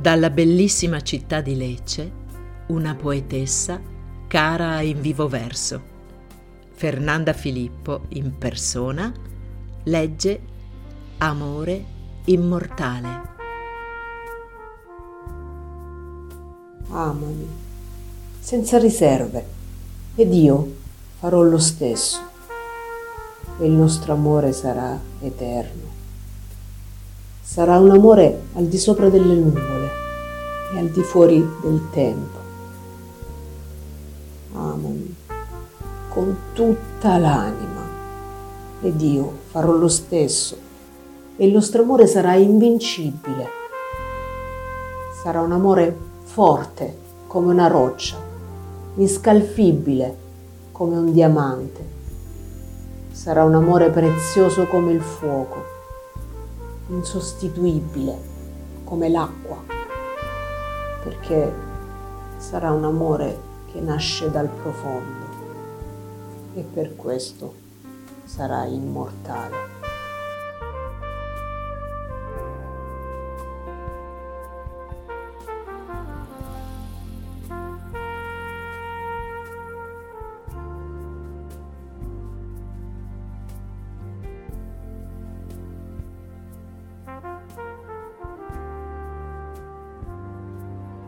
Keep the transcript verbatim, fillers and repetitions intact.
Dalla bellissima città di Lecce, una poetessa cara in vivo verso. Fernanda Filippo in persona legge Amore immortale. Amami senza riserve ed io farò lo stesso e il nostro amore sarà eterno. Sarà un amore al di sopra delle nuvole e al di fuori del tempo. Amami con tutta l'anima ed io farò lo stesso e il nostro amore sarà invincibile. Sarà un amore forte come una roccia, inscalfibile come un diamante. Sarà un amore prezioso come il fuoco, insostituibile come l'acqua, perché sarà un amore che nasce dal profondo e per questo sarà immortale.